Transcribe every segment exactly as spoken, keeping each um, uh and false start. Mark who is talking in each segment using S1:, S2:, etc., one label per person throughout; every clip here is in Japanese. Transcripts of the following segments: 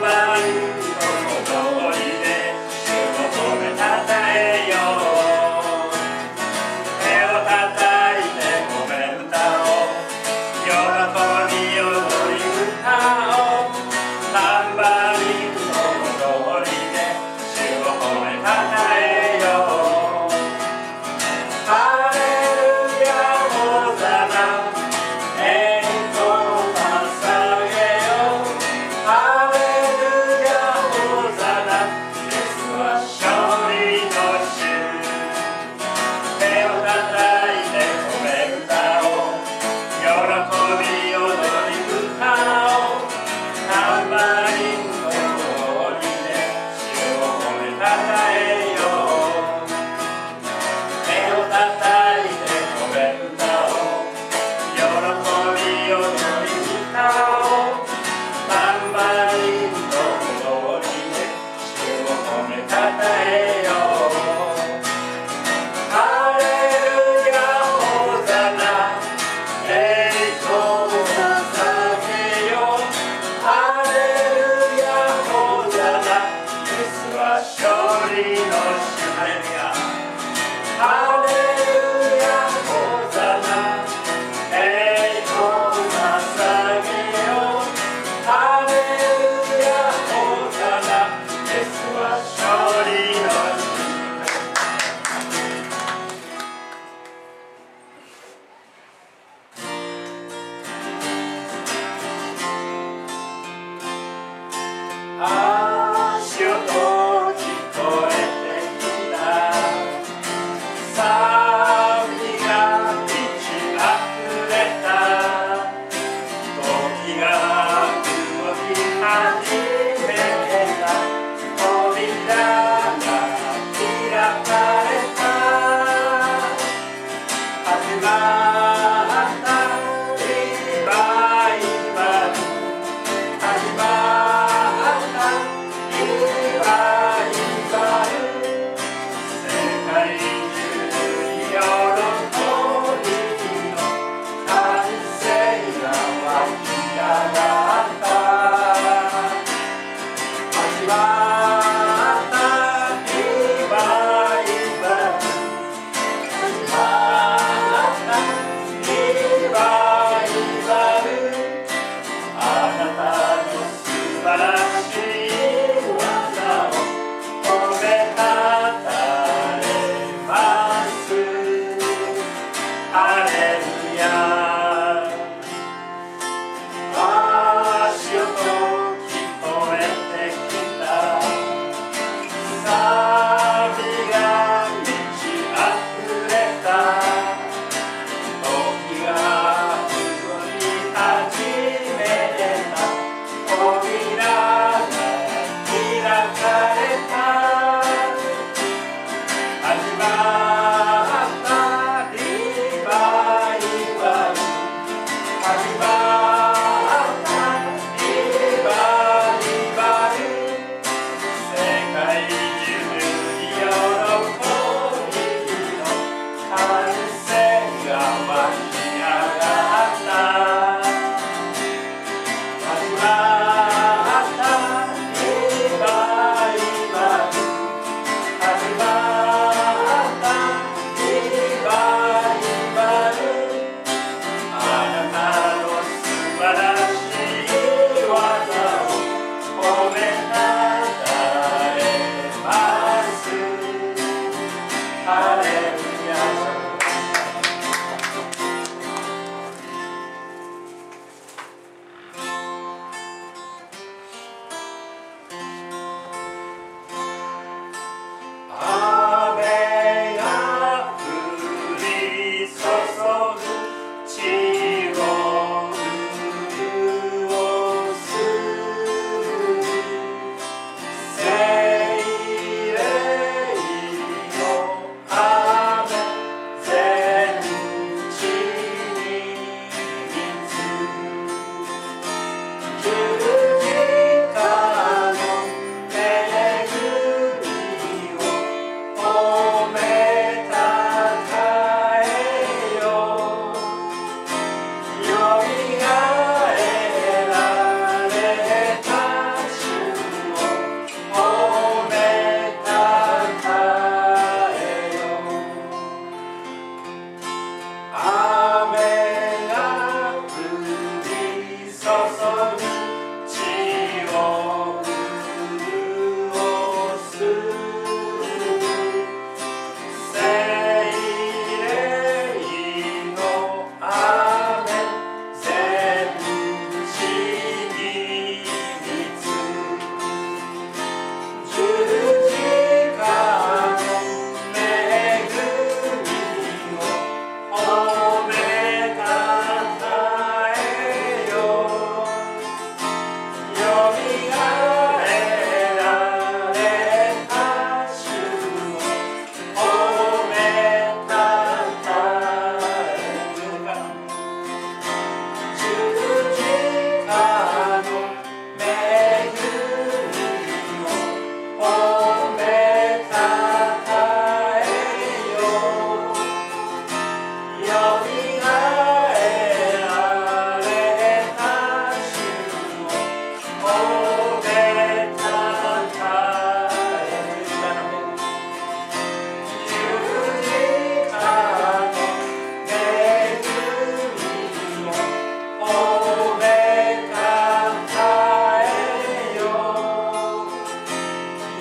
S1: 「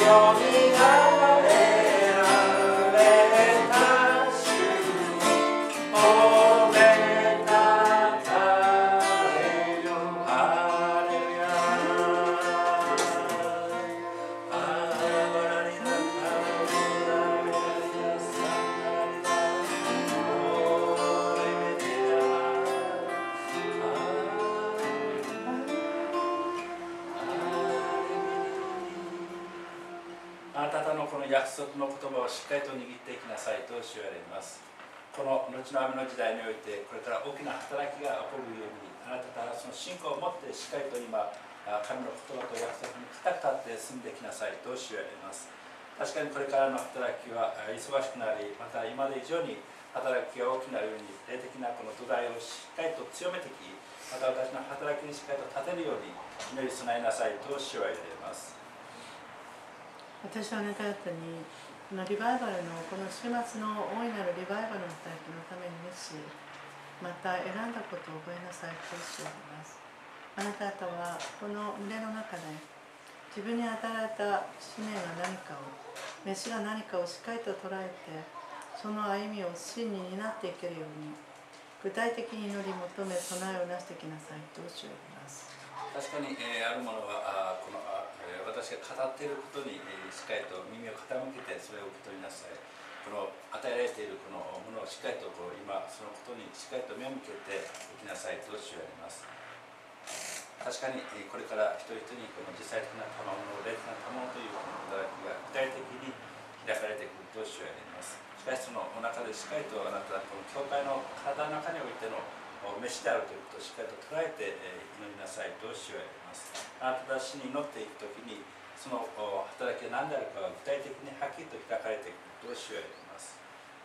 S1: あなた方のこの約束の言葉をしっかりと握っていきなさいと主は言われます。この後の雨の時代において、これから大きな働きが起こるように、あなた方はその信仰を持ってしっかりと今、神の言葉と約束に固く立って進んできなさいと主は言われます。確かにこれからの働きは忙しくなり、また今まで以上に働きが大きくなるように、霊的なこの土台をしっかりと強めてき、また私の働きにしっかりと立てるように祈り備えなさいと主は言われます。
S2: 私はあなた方にこのリバイバルのこの週末の大いなるリバイバルの働きのために熱し、また選んだことを覚えなさいと主は言います。あなた方はこの群れの中で自分に与えられた使命が何かを、飯が何かをしっかりと捉えて、その歩みを真に担っていけるように、具体的に祈り求め備えをなしてきなさいと主は言います。
S1: 確かに、えー、あるものはあこのあ、えー、私が語っていることに、えー、しっかりと耳を傾けてそれを受け取りなさい。この与えられているこのものをしっかりとこう今そのことにしっかりと目を向けていきなさいと主は言います。確かに、えー、これから一人一人にこの実際的な賜物、霊的な賜物というこの働きが具体的に開かれてくると主は言います。しかしそのお中でしっかりとあなたはこの教会の体の中においての飯であるということをしっかりと捉えて祈りなさいと主は言います。あなたたちに祈っていくときにその働きが何であるかが具体的にはっきりと開かれていくと主は言います。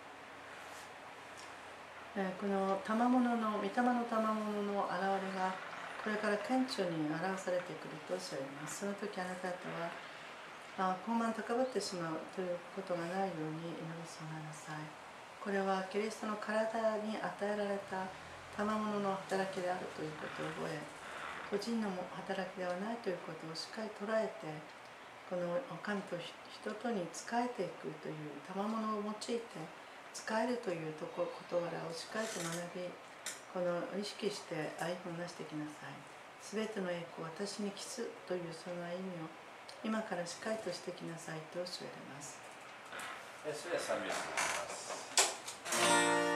S2: この賜物の御霊の賜物の現れがこれから顕著に表されてくると主は言います。その時あなた方は傲慢高ぶってしまうということがないように祈り備えなさい。これはキリストの体に与えられた賜物の働きであるということを覚え、個人の働きではないということをしっかり捉えて、この神と人とに仕えていくという賜物を用いて仕えるというとこ事柄をしっかりと学び、この意識して歩みをなしてきなさい。すべての栄光を私に期すというその歩みを今からしっかりとしてきなさいと教えられます。
S1: それでは賛美をしていきます。